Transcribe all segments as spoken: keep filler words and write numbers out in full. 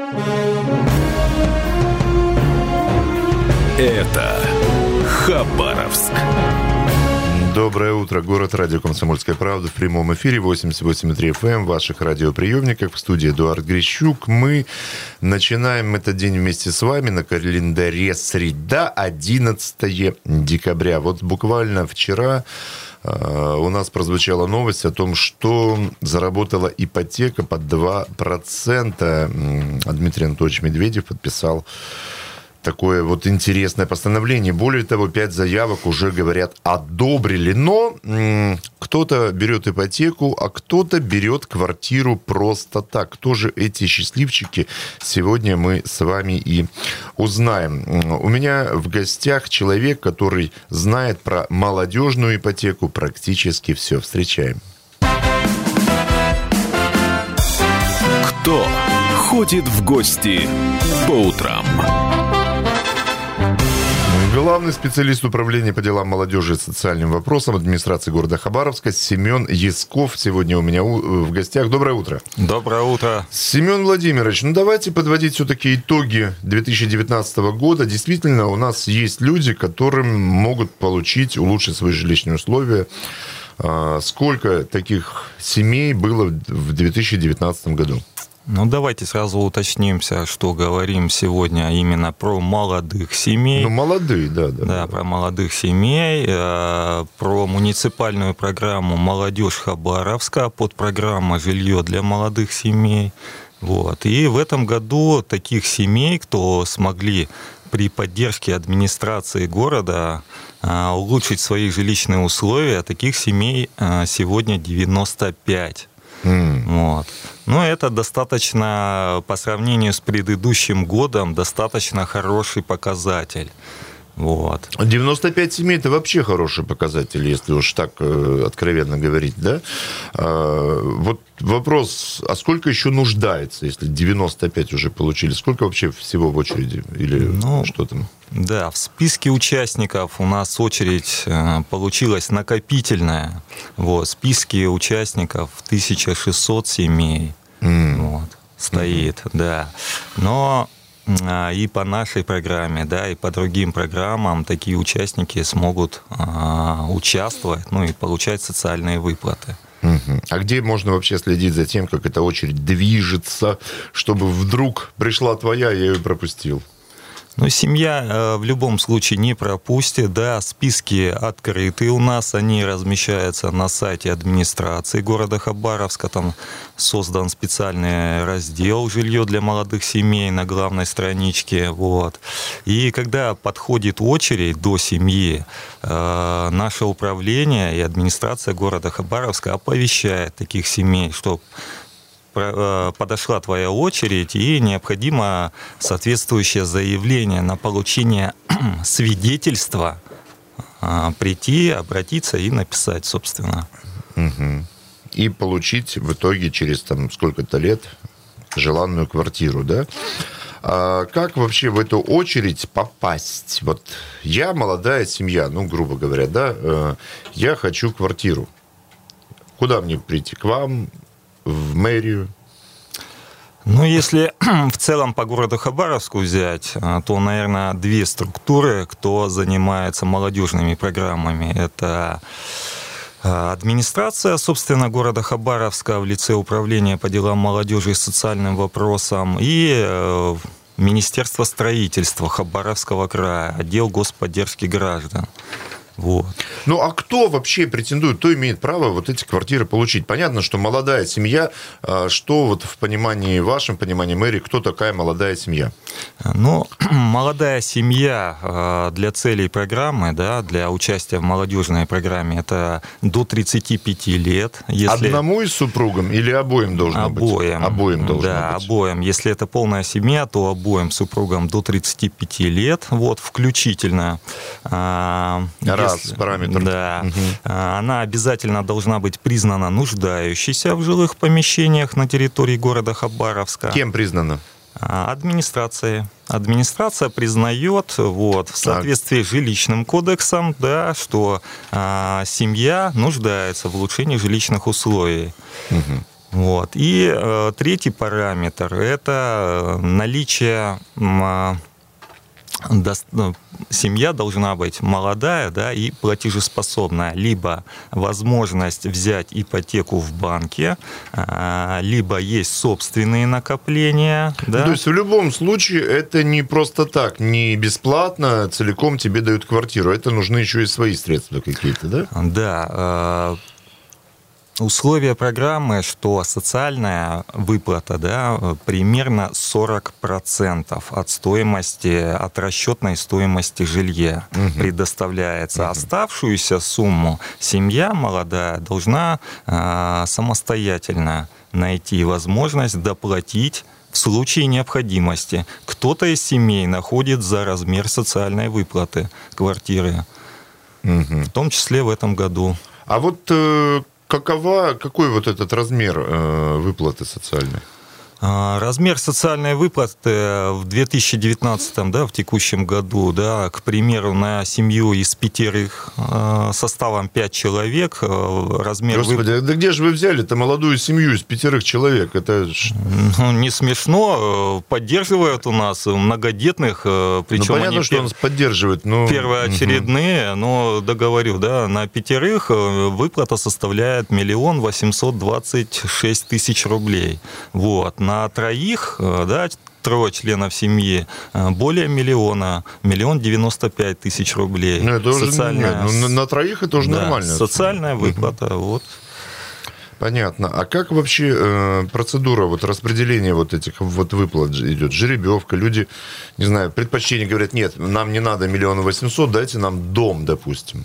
Это Хабаровск. Доброе утро. Город радио «Комсомольская правда» в прямом эфире восемьдесят восемь и три эф эм в ваших радиоприемниках. В студии Эдуард Грищук. Мы начинаем этот день вместе с вами. На календаре среда, одиннадцатое декабря. Вот буквально вчера э, у нас прозвучала новость о том, что заработала ипотека под два процента. Дмитрий Анатольевич Медведев подписал такое вот интересное постановление. Более того, пять заявок уже, говорят, одобрили. Но м- кто-то берет ипотеку, а кто-то берет квартиру просто так. Кто же эти счастливчики? Сегодня мы с вами и узнаем. У меня в гостях человек, который знает про молодежную ипотеку практически все. Встречаем. Кто ходит в гости по утрам? Главный специалист управления по делам молодежи и социальным вопросам администрации города Хабаровска Семен Ясков сегодня у меня в гостях. Доброе утро. Доброе утро. Семен Владимирович, ну давайте подводить все-таки итоги две тысячи девятнадцатого года. Действительно, у нас есть люди, которым могут получить, улучшить свои жилищные условия. Сколько таких семей было в две тысячи девятнадцатом году? Ну, давайте сразу уточнимся, что говорим сегодня именно про молодых семей. Ну, молодые, да. Да, да, да. про молодых семей, про муниципальную программу «Молодежь Хабаровска», подпрограмма «Жилье для молодых семей». Вот. И в этом году таких семей, кто смогли при поддержке администрации города улучшить свои жилищные условия, таких семей сегодня девяносто пять. Mm. Вот. Но это достаточно, по сравнению с предыдущим годом, достаточно хороший показатель. Вот. девяносто пять семей – это вообще хороший показатель, если уж так э, откровенно говорить, да? А, вот вопрос, а сколько еще нуждается, если девяносто пять уже получили? Сколько вообще всего в очереди? Или ну, что там? Да, в списке участников у нас очередь получилась накопительная. Вот, в списке участников тысяча шестьсот семей mm. вот, стоит, mm-hmm. да. Но и по нашей программе, да, и по другим программам такие участники смогут а, участвовать, ну и получать социальные выплаты. Uh-huh. А где можно вообще следить за тем, как эта очередь движется, чтобы вдруг пришла твоя, я ее пропустил? Ну, семья в любом случае не пропустит, да, списки открыты у нас, они размещаются на сайте администрации города Хабаровска, там создан специальный раздел «Жилье для молодых семей» на главной страничке, вот. И когда подходит очередь до семьи, э, наше управление и администрация города Хабаровска оповещает таких семей, что подошла твоя очередь, и необходимо соответствующее заявление на получение свидетельства прийти, обратиться и написать, собственно. Угу. И получить в итоге через там сколько-то лет желанную квартиру, да? А как вообще в эту очередь попасть? Вот я молодая семья, ну, грубо говоря, да, я хочу квартиру. Куда мне прийти? К вам? В мэрию? Ну, если в целом по городу Хабаровску взять, то, наверное, две структуры, кто занимается молодежными программами. Это администрация, собственно, города Хабаровска в лице управления по делам молодежи и социальным вопросам, и Министерство строительства Хабаровского края, отдел господдержки граждан. Вот. Ну, а кто вообще претендует, кто имеет право вот эти квартиры получить? Понятно, что молодая семья, что вот в понимании вашем, понимании мэрии, кто такая молодая семья? Ну, молодая семья для целей программы, да, для участия в молодежной программе, это до тридцати пяти лет. Если... Одному из супругам или обоим должно обоим. быть? Обоим. должно да, быть. обоим. Если это полная семья, то обоим супругам до тридцати пяти лет, вот, включительно. Раз Если... параметр. Да. Угу. Она обязательно должна быть признана нуждающейся в жилых помещениях на территории города Хабаровска. Кем признана? Администрацией. Администрация признает, вот, в соответствии с жилищным кодексом, да, что а, семья нуждается в улучшении жилищных условий. Угу. Вот. И э, третий параметр – это наличие… Э, до, ну, семья должна быть молодая, да, и платежеспособная. Либо возможность взять ипотеку в банке, э, либо есть собственные накопления. Да. То есть в любом случае это не просто так, не бесплатно целиком тебе дают квартиру. Это нужны еще и свои средства какие-то, да? Да. Э, Условия программы, что социальная выплата, да, примерно сорок процентов от стоимости, от расчетной стоимости жилья угу. предоставляется. Угу. Оставшуюся сумму семья молодая должна э, самостоятельно найти возможность доплатить в случае необходимости. Кто-то из семей находит за размер социальной выплаты квартиры, угу. в том числе в этом году. А вот э, какова, какой вот этот размер э, выплаты социальной? Размер социальной выплаты в две тысячи девятнадцатом, да, в текущем году, да, к примеру, на семью из пятерых составом пять человек, размер... Господи, вып... да где же вы взяли-то молодую семью из пятерых человек? Это... Ну, не смешно. Поддерживают у нас многодетных, причем ну, понятно, они что пер... нас поддерживают, но... первоочередные, угу. но договорю, да, на пятерых выплата составляет миллион восемьсот двадцать шесть тысяч рублей. Вот. На троих, да, трое членов семьи, более миллиона, миллион девяносто пять тысяч рублей. Ну, это социальная... уже, нет, ну, на троих это уже да, нормально. Социальная выплата, угу. вот. Понятно. А как вообще э, процедура вот, распределения вот этих вот выплат идет? Жеребьевка, люди, не знаю, предпочтение говорят, нет, нам не надо миллион восемьсот, дайте нам дом, допустим.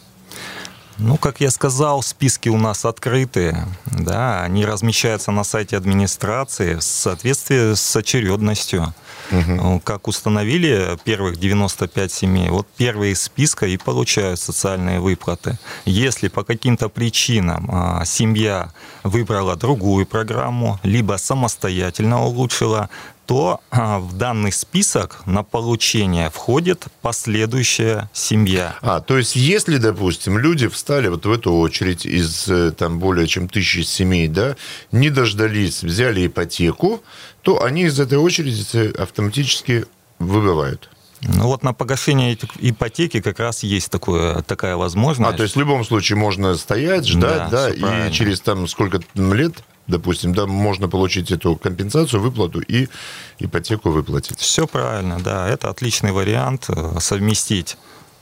Ну, как я сказал, списки у нас открыты, да, они размещаются на сайте администрации в соответствии с очередностью. Угу. Как установили первых девяносто пять семей, вот первые из списка и получают социальные выплаты. Если по каким-то причинам семья выбрала другую программу, либо самостоятельно улучшила, то в данный список на получение входит последующая семья. А, то есть, если, допустим, люди встали вот в эту очередь из там более чем тысячи семей, да, не дождались, взяли ипотеку, то они из этой очереди автоматически выбывают. Ну вот на погашение ипотеки как раз есть такое, такая возможность. А, то есть в любом случае можно стоять, ждать, да, да и правильно. Через там сколько лет... Допустим, да, можно получить эту компенсацию, выплату и ипотеку выплатить. Все правильно, да. Это отличный вариант совместить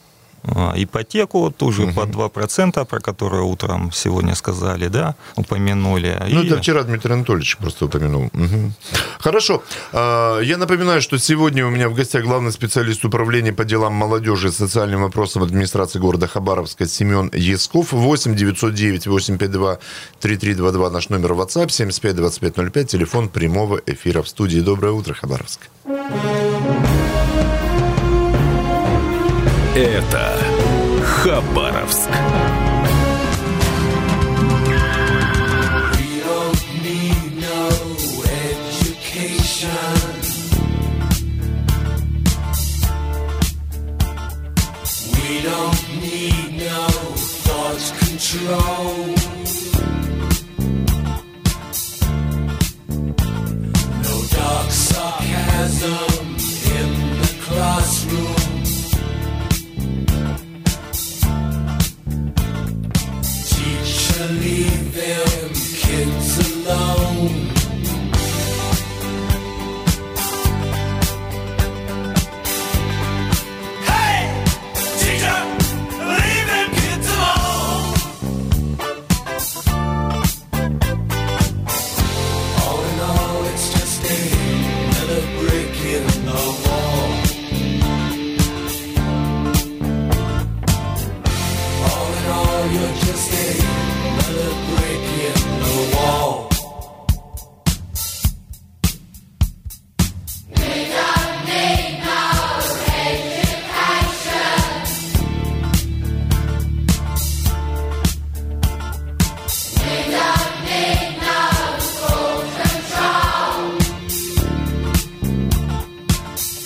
ипотеку, тоже угу. по два процента, про которую утром сегодня сказали, да, упомянули. Ну, и... это вчера Дмитрий Анатольевич просто упомянул. Угу. Хорошо. Я напоминаю, что сегодня у меня в гостях главный специалист управления по делам молодежи и социальным вопросам администрации города Хабаровска Семен Ясков. восемь девятьсот девять восемьсот пятьдесят два тридцать три двадцать два наш номер WhatsApp, семьдесят пять двадцать пять ноль пять, телефон прямого эфира в студии. Доброе утро, Хабаровск. Это Хабаровск. Leave them kids alone. Hey, teacher, leave them kids alone. All in all, it's just another brick in the wall. All in all, you're just a another brick in the wall. We don't need no education. We don't need no school control.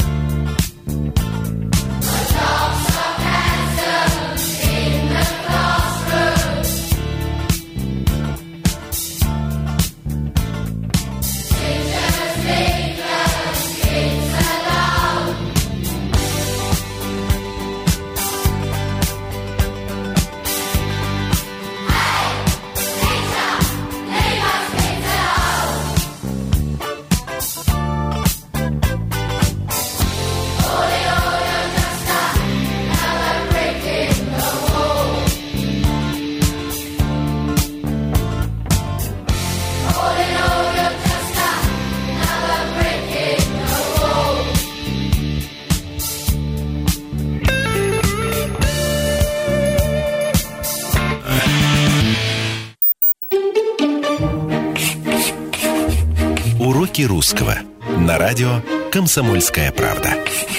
Уроки русского на радио «Комсомольская правда».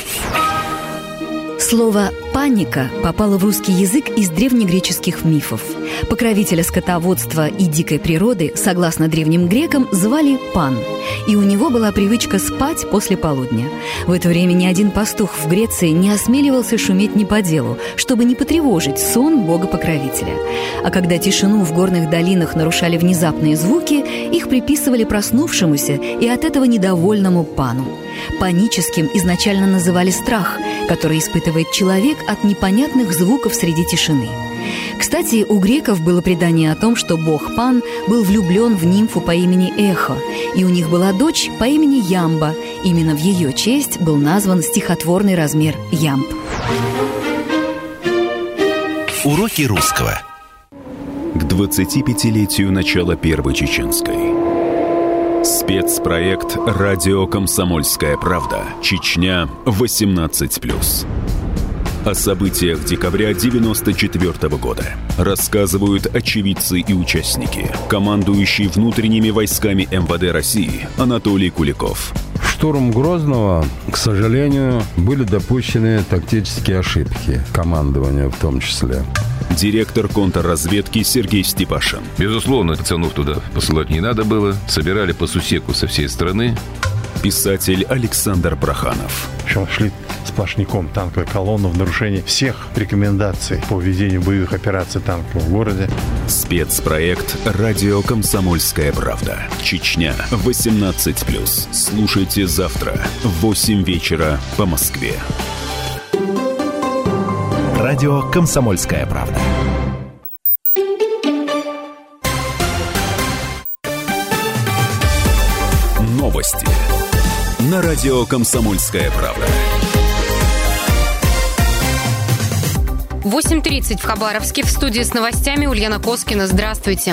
Слово «паника» попало в русский язык из древнегреческих мифов. Покровителя скотоводства и дикой природы, согласно древним грекам, звали Пан. И у него была привычка спать после полудня. В это время ни один пастух в Греции не осмеливался шуметь не по делу, чтобы не потревожить сон бога-покровителя. А когда тишину в горных долинах нарушали внезапные звуки, их приписывали проснувшемуся и от этого недовольному Пану. Паническим изначально называли страх, который испытывает человек от непонятных звуков среди тишины. Кстати, у греков было предание о том, что бог Пан был влюблен в нимфу по имени Эхо, и у них была дочь по имени Ямба. Именно в ее честь был назван стихотворный размер ямб. Уроки русского. К двадцатипятилетию начала Первой Чеченской. Спецпроект «Радио Комсомольская правда. Чечня восемнадцать плюс». О событиях декабря девяносто четвёртого года рассказывают очевидцы и участники. Командующий внутренними войсками эм вэ дэ России Анатолий Куликов. В штурм Грозного, к сожалению, были допущены тактические ошибки, командования в том числе. Директор контрразведки Сергей Степашин. Безусловно, пацанов туда посылать не надо было. Собирали по сусеку со всей страны. Писатель Александр Проханов. Причем шли сплошняком танковой колонны в нарушении всех рекомендаций по ведению боевых операций танков в городе. Спецпроект «Радио Комсомольская правда. Чечня восемнадцать плюс». Слушайте завтра в восемь вечера по Москве. Радио «Комсомольская правда». Новости на радио «Комсомольская правда». восемь тридцать в Хабаровске. В студии с новостями Ульяна Коскина. Здравствуйте.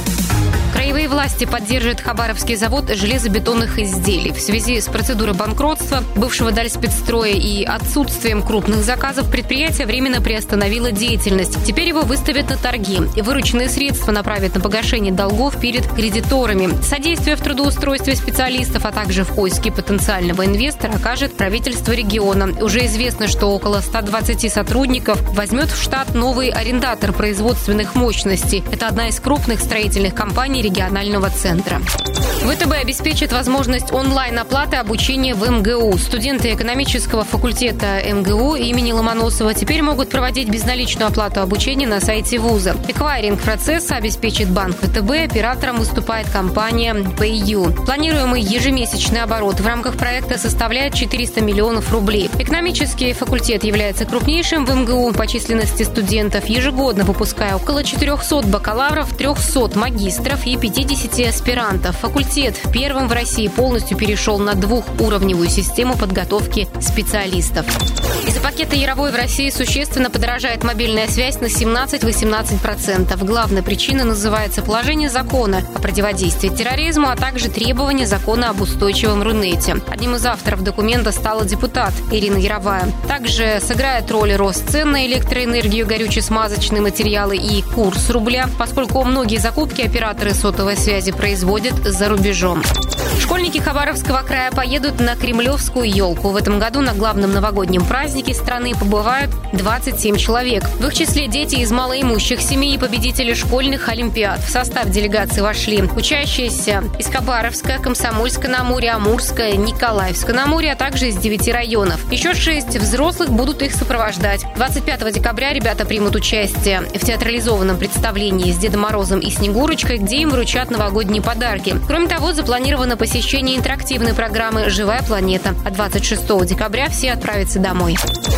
Краевые власти поддерживают Хабаровский завод железобетонных изделий. В связи с процедурой банкротства бывшего Дальспецстроя и отсутствием крупных заказов предприятие временно приостановило деятельность. Теперь его выставят на торги. И вырученные средства направят на погашение долгов перед кредиторами. Содействие в трудоустройстве специалистов, а также в поиске потенциального инвестора окажет правительство региона. Уже известно, что около ста двадцати сотрудников возьмет в штат новый арендатор производственных мощностей. Это одна из крупных строительных компаний регионального центра. вэ тэ бэ обеспечит возможность онлайн-оплаты обучения в эм гэ у. Студенты экономического факультета эм гэ у имени Ломоносова теперь могут проводить безналичную оплату обучения на сайте вуза. Эквайринг процесса обеспечит банк вэ тэ бэ, оператором выступает компания PayU. Планируемый ежемесячный оборот в рамках проекта составляет четыреста миллионов рублей. Экономический факультет является крупнейшим в эм гэ у по численности студентов, ежегодно выпуская около четырехсот бакалавров, трехсот магистров и пятидесяти аспирантов. Факультет первым в России полностью перешел на двухуровневую систему подготовки специалистов. Из-за пакета Яровой в России существенно подорожает мобильная связь на семнадцать-восемнадцать процентов. Главной причиной называется положение закона о противодействии терроризму, а также требования закона об устойчивом Рунете. Одним из авторов документа стала депутат Ирина Яровая. Также сыграет роль рост цен на электроэнергию, горюче-смазочные материалы и курс рубля, поскольку многие закупки операторы сотовой связи производят за рубежом. Школьники Хабаровского края поедут на Кремлевскую елку. В этом году на главном новогоднем празднике страны побывают двадцать семь человек. В их числе дети из малоимущих семей и победители школьных олимпиад. В состав делегации вошли учащиеся из Хабаровска, Комсомольска-на-Амуре, Амурска, Николаевска-на-Амуре, а также из девяти районов. Еще шесть взрослых будут их сопровождать. двадцать пятого декабря ребята примут участие в театрализованном представлении с Дедом Морозом и Снегурочкой, где им вручат новогодние подарки. Кроме того, запланировано посещение интерактивной программы «Живая планета». А двадцать шестого декабря все отправятся домой.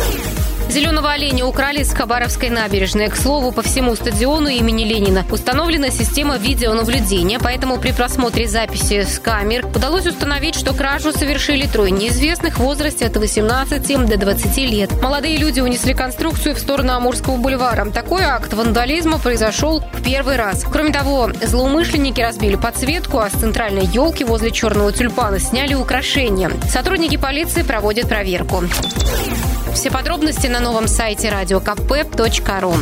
Зеленого оленя украли с Хабаровской набережной. К слову, по всему стадиону имени Ленина установлена система видеонаблюдения, поэтому при просмотре записи с камер удалось установить, что кражу совершили трое неизвестных в возрасте от восемнадцати до двадцати лет. Молодые люди унесли конструкцию в сторону Амурского бульвара. Такой акт вандализма произошел в первый раз. Кроме того, злоумышленники разбили подсветку, а с центральной елки возле черного тюльпана сняли украшения. Сотрудники полиции проводят проверку. Все подробности на новом сайте радио ка пэ точка ру.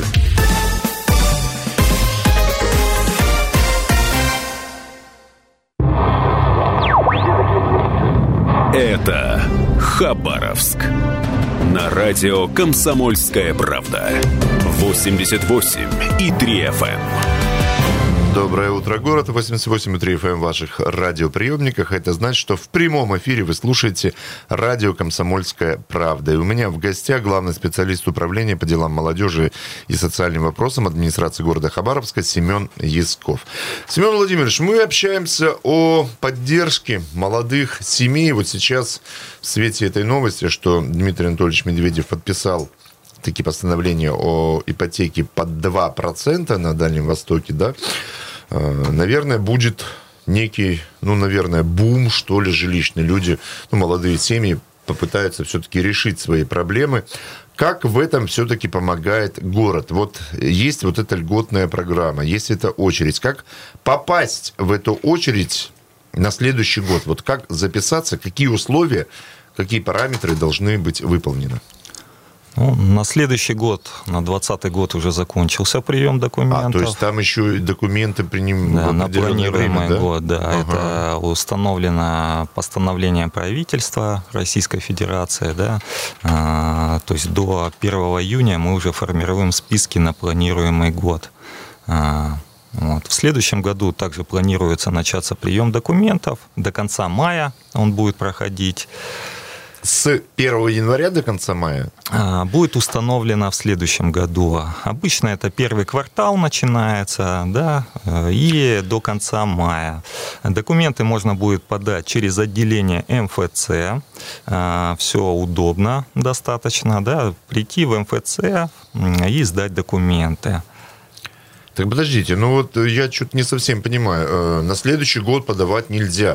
Это Хабаровск. На радио «Комсомольская правда». восемьдесят восемь и три эф эм. Доброе утро, город. восемьдесят восемь и три эф эм в ваших радиоприемниках. Это значит, что в прямом эфире вы слушаете радио «Комсомольская правда». И у меня в гостях главный специалист управления по делам молодежи и социальным вопросам администрации города Хабаровска Семен Ясков. Семен Владимирович, мы общаемся о поддержке молодых семей. Вот сейчас в свете этой новости, что Дмитрий Анатольевич Медведев подписал такие постановления о ипотеке под два процента на Дальнем Востоке, да, наверное, будет некий, ну, наверное, бум, что ли, жилищный. Люди, ну, молодые семьи попытаются все-таки решить свои проблемы. Как в этом все-таки помогает город? Вот есть вот эта льготная программа, есть эта очередь. Как попасть в эту очередь на следующий год? Вот как записаться, какие условия, какие параметры должны быть выполнены? Ну, на следующий год, на двадцатый год уже закончился прием документов. А, то есть там еще и документы принимают, да, в определенное время, на планируемый да? год, да. Ага. Это установлено постановление правительства Российской Федерации, да. А, то есть до первого июня мы уже формируем списки на планируемый год. А, вот. В следующем году также планируется начаться прием документов. До конца мая он будет проходить. С первого января до конца мая? Будет установлено в следующем году. Обычно это первый квартал начинается, да, и до конца мая. Документы можно будет подать через отделение эм эф цэ. Все удобно достаточно, да, прийти в эм эф цэ и сдать документы. Так подождите, ну вот я что-то не совсем понимаю. На следующий год подавать нельзя.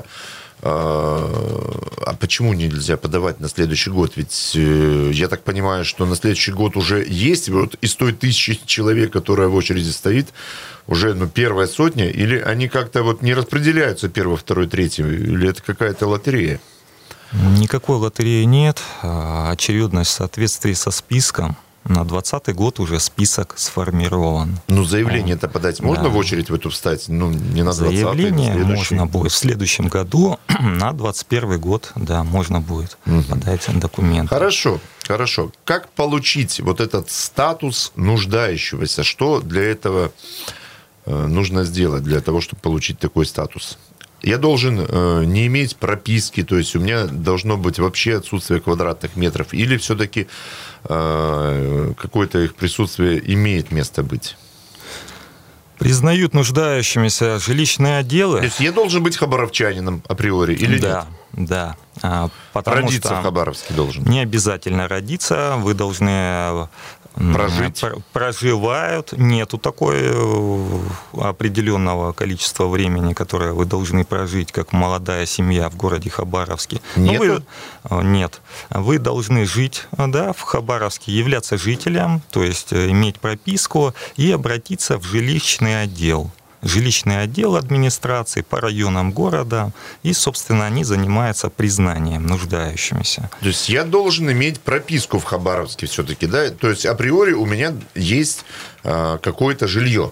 А почему нельзя подавать на следующий год? Ведь я так понимаю, что на следующий год уже есть, вот из той тысячи человек, которая в очереди стоит, уже, ну, первая сотня, или они как-то вот не распределяются первый, второй, третий, или это какая-то лотерея? Никакой лотереи нет. Очередность в соответствии со списком. На двадцатый год уже список сформирован. Ну, заявление-то подать можно, да, в очередь в эту встать? Ну, не на двадцатый, заявление на можно будет в следующем году, на двадцать первый год, да, можно будет угу. подать документы. Хорошо, хорошо. Как получить вот этот статус нуждающегося? Что для этого нужно сделать, для того, чтобы получить такой статус? Я должен э, не иметь прописки, то есть у меня должно быть вообще отсутствие квадратных метров, или все-таки э, какое-то их присутствие имеет место быть? Признают нуждающимися жилищные отделы. То есть я должен быть хабаровчанином априори или да, нет? Да, да. Родиться что в Хабаровске должен? Не обязательно родиться, вы должны... Прожить? Проживают. Нету такого определенного количества времени, которое вы должны прожить, как молодая семья в городе Хабаровске. Нет? Вы, нет. Вы должны жить, да, в Хабаровске, являться жителем, то есть иметь прописку и обратиться в жилищный отдел. Жилищный отдел администрации по районам города, и, собственно, они занимаются признанием нуждающимися. То есть я должен иметь прописку в Хабаровске все-таки, да? То есть априори у меня есть а, какое-то жилье.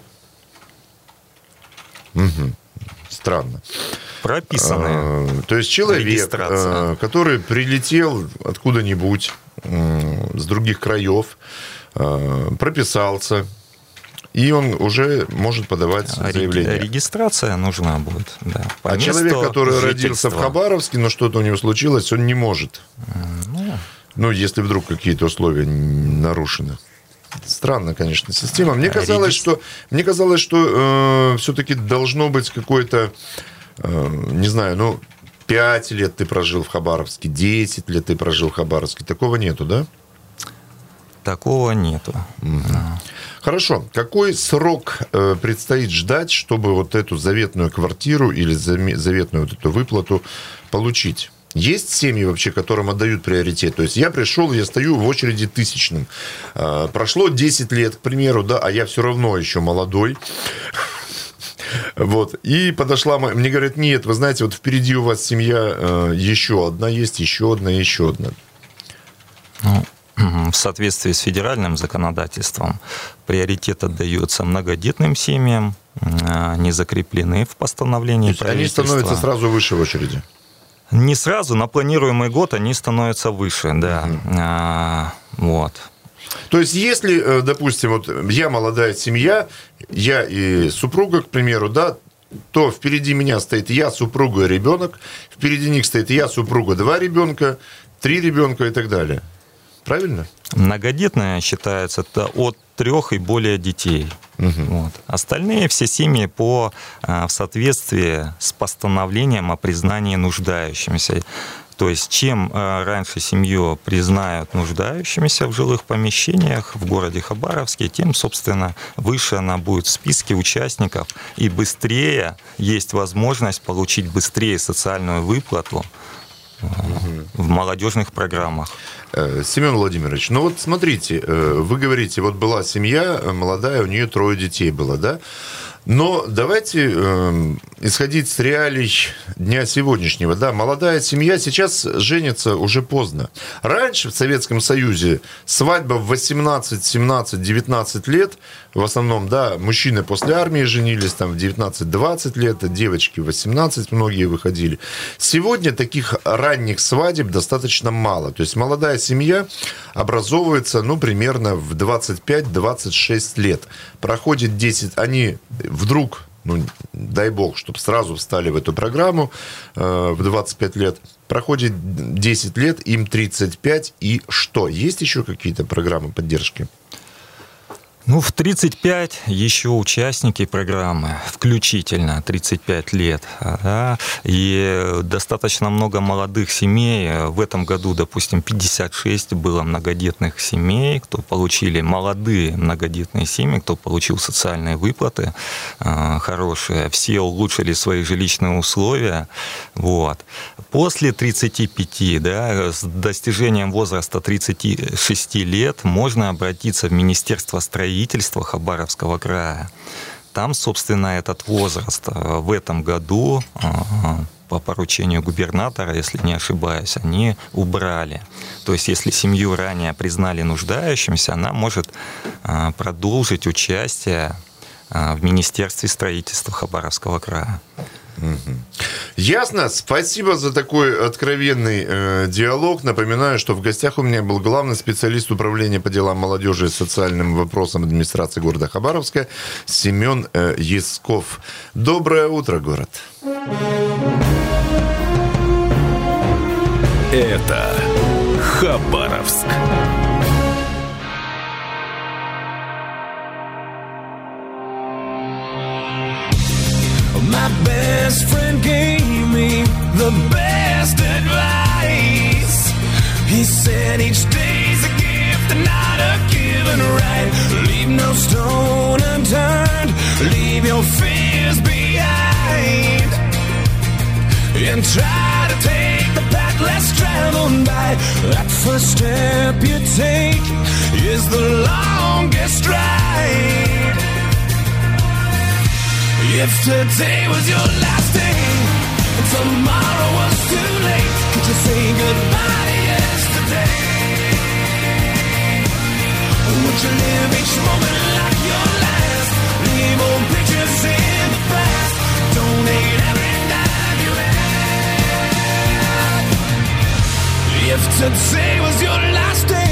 Угу. Странно. Прописанные. А, то есть человек, а, который прилетел откуда-нибудь а, с других краев, а, прописался, и он уже может подавать заявление. Регистрация нужна будет, да. А человек, который жительства. родился в Хабаровске, но что-то у него случилось, он не может. Ну, ну если вдруг какие-то условия нарушены. Странная, конечно, система. Мне казалось, что, мне казалось, что э, все-таки должно быть какое-то, э, не знаю, ну, пять лет ты прожил в Хабаровске, десять лет ты прожил в Хабаровске. Такого нету, да? Такого нету. Угу. Хорошо. Какой срок э, предстоит ждать, чтобы вот эту заветную квартиру или заветную вот эту выплату получить? Есть семьи вообще, которым отдают приоритет? То есть я пришел, я стою в очереди тысячным. Э, прошло десять лет, к примеру, да, а я все равно еще молодой. Вот. И подошла, мне говорят, нет, вы знаете, вот впереди у вас семья э, еще одна есть, еще одна, еще одна. Ну, в соответствии с федеральным законодательством приоритет отдается многодетным семьям, они закреплены в постановлении правительства. Они становятся сразу выше в очереди? Не сразу, на планируемый год они становятся выше, да. Mm-hmm. А, вот. То есть, если, допустим, вот я молодая семья, я и супруга, к примеру, да, то впереди меня стоит я, супруга и ребенок, впереди них стоит я, супруга, два ребенка, три ребенка и так далее. Правильно? Многодетная считается от трех и более детей. Угу. Вот. Остальные все семьи по, в соответствии с постановлением о признании нуждающимися. То есть, чем раньше семью признают нуждающимися в жилых помещениях в городе Хабаровске, тем, собственно, выше она будет в списке участников, и быстрее есть возможность получить быстрее социальную выплату в молодежных программах. Семен Владимирович, ну вот смотрите, вы говорите, вот была семья молодая, у нее трое детей было, да? Но давайте э, исходить с реалий дня сегодняшнего. Да, молодая семья сейчас женится уже поздно. Раньше в Советском Союзе свадьба в восемнадцать, семнадцать, девятнадцать лет, в основном, да, мужчины после армии женились там в девятнадцать-двадцать лет, девочки в восемнадцать многие выходили. Сегодня таких ранних свадеб достаточно мало. То есть молодая семья образовывается, ну, примерно в двадцать пять-двадцать шесть лет. Проходит десять, они вдруг, ну, дай бог, чтобы сразу встали в эту программу э, в двадцать пять лет, проходит десять лет, им тридцать пять, и что? Есть еще какие-то программы поддержки? Ну, в тридцать пять еще участники программы, включительно тридцать пять лет, да, и достаточно много молодых семей. В этом году, допустим, пятьдесят шесть было многодетных семей, кто получили, молодые многодетные семьи, кто получил социальные выплаты э, хорошие, все улучшили свои жилищные условия. Вот. После тридцати пяти, да, с достижением возраста тридцати шести лет можно обратиться в Министерство строительства Хабаровского края. Там, собственно, этот возраст в этом году по поручению губернатора, если не ошибаюсь, они убрали. То есть, если семью ранее признали нуждающимся, она может продолжить участие в Министерстве строительства Хабаровского края. Ясно. Спасибо за такой откровенный э, диалог. Напоминаю, что в гостях у меня был главный специалист управления по делам молодежи и социальным вопросам администрации города Хабаровска Семен э, Ясков. Доброе утро, город. Это Хабаровск. My best friend gave me the best advice. He said each day's a gift and not a given right. Leave no stone unturned, leave your fears behind, and try to take the path less traveled by. That first step you take is the longest ride. If today was your last day and tomorrow was too late, could you say goodbye to yesterday? Would you live each moment like your last? Leave old pictures in the past. Donate every dime you had. If today was your last day,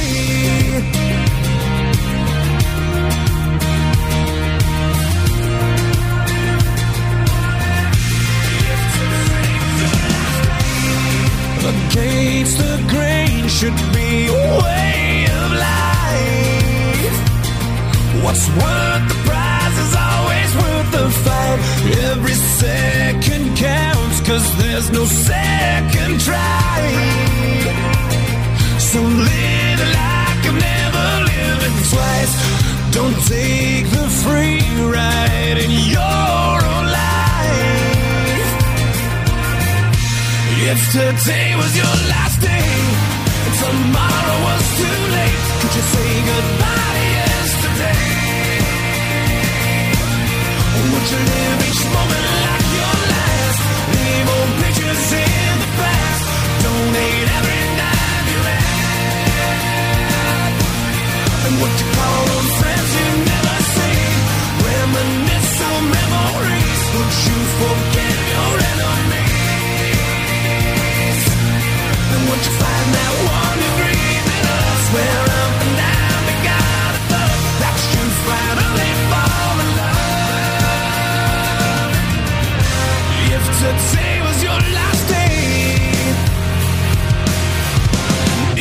against the grain should be a way of life. What's worth the prize is always worth the fight. Every second counts, cause there's no second try. So live like you've never lived twice. Don't take the free ride in your own life. If today was your last day and tomorrow was too late, could you say goodbye to yesterday? Would you live each moment like your last? Leave old pictures in the past. Donate every dime you had. And what you call on friends you never see, reminisce on memories. Would you forgive your enemies?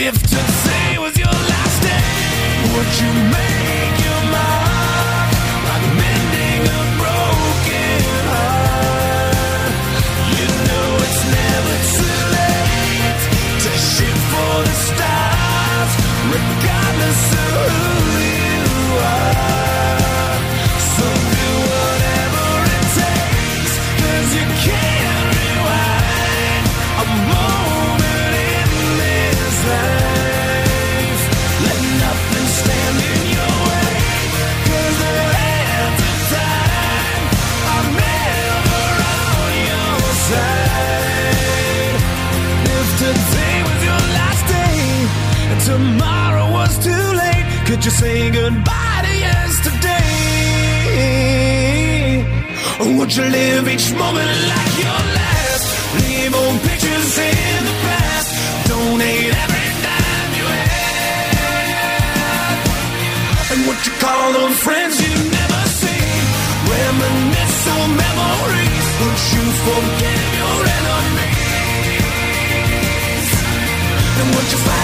If today was your last day, would you make your mark like mending a broken heart? You know it's never too late to shoot for the stars, regardless of who you are. So do whatever it takes, 'cause you can't rewind a moment in this life. Let nothing stand in your way, 'cause the hands of time are never on your side. If today was your last day and tomorrow was too late, could you say goodbye to yesterday? Or would you live each moment like your last? Leave old pictures in the past. Donate every dime you had. And would you call those friends you never see? Reminisce on memories. Would you forgive your enemies? And would you find